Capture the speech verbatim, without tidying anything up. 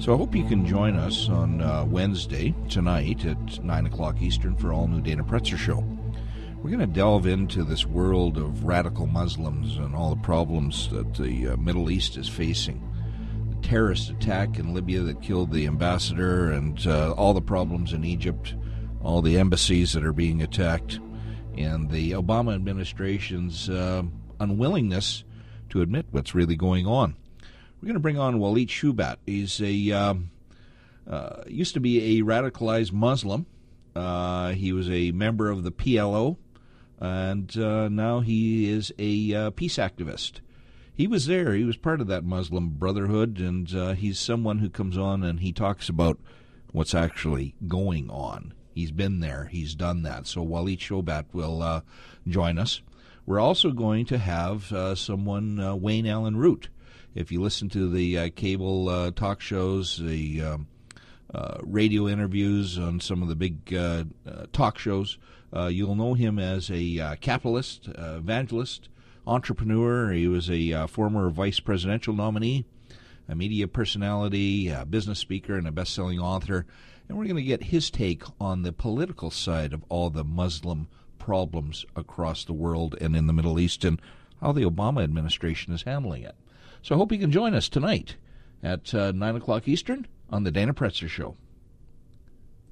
So I hope you can join us on uh, Wednesday, tonight, at nine o'clock Eastern for all new Dana Pretzer Show. We're going to delve into this world of radical Muslims and all the problems that the uh, Middle East is facing. The terrorist attack in Libya that killed the ambassador, and uh, all the problems in Egypt, all the embassies that are being attacked, and the Obama administration's uh, unwillingness to admit what's really going on. We're going to bring on Walid Shoebat. He's a um, uh, used to be a radicalized Muslim. Uh, he was a member of the P L O, and uh, now he is a uh, peace activist. He was there. He was part of that Muslim Brotherhood, and uh, he's someone who comes on and he talks about what's actually going on. He's been there. He's done that. So Walid Shoebat will uh, join us. We're also going to have uh, someone, uh, Wayne Allen Root. If you listen to the uh, cable uh, talk shows, the um, uh, radio interviews on some of the big uh, uh, talk shows, uh, you'll know him as a uh, capitalist, uh, evangelist, entrepreneur. He was a uh, former vice presidential nominee, a media personality, a business speaker, and a best-selling author. And we're going to get his take on the political side of all the Muslim problems across the world and in the Middle East, and how the Obama administration is handling it. So I hope you can join us tonight at uh, nine o'clock Eastern on the Dana Pretzer Show.